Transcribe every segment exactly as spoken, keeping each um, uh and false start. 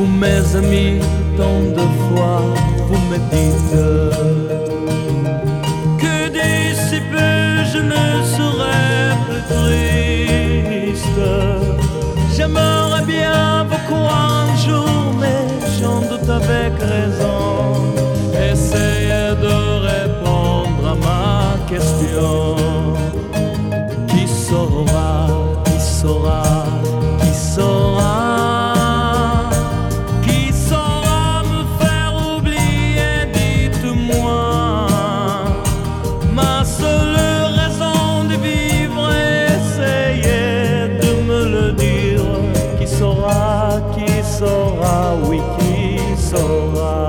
Vous mes amis, tant de fois vous me dites que d'ici peu je ne serai plus triste. J'aimerais bien vous croire un jour, mais j'en doute avec raison. Essayez de répondre à ma question. Qui saura, qui saura, qui saura? Qui saura, oui, qui saura?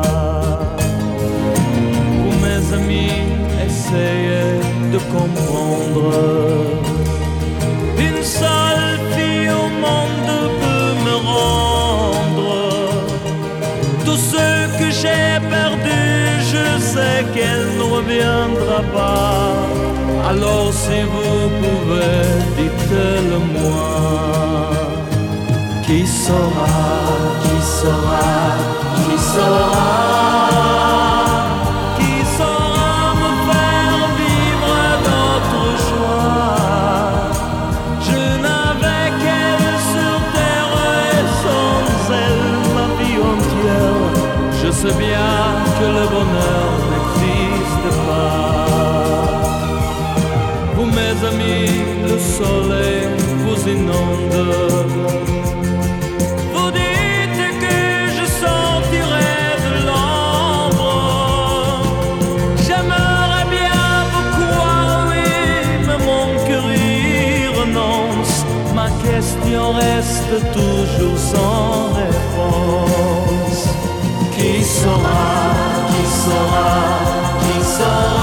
Vous mes amis, essayez de comprendre. Une seule fille au monde peut me rendre tout ce que j'ai perdu. Je sais qu'elle ne reviendra pas. Alors si vous pouvez, dites-le moi. Qui saura, qui saura, qui saura? Qui saura me faire vivre d'autres joies? Je n'avais qu'elle sur terre et sans elle ma vie entière. Je sais bien que le bonheur n'existe pas. Vous mes amis, le soleil vous inonde. Ma question reste toujours sans réponse. Qui saura, qui saura, qui saura?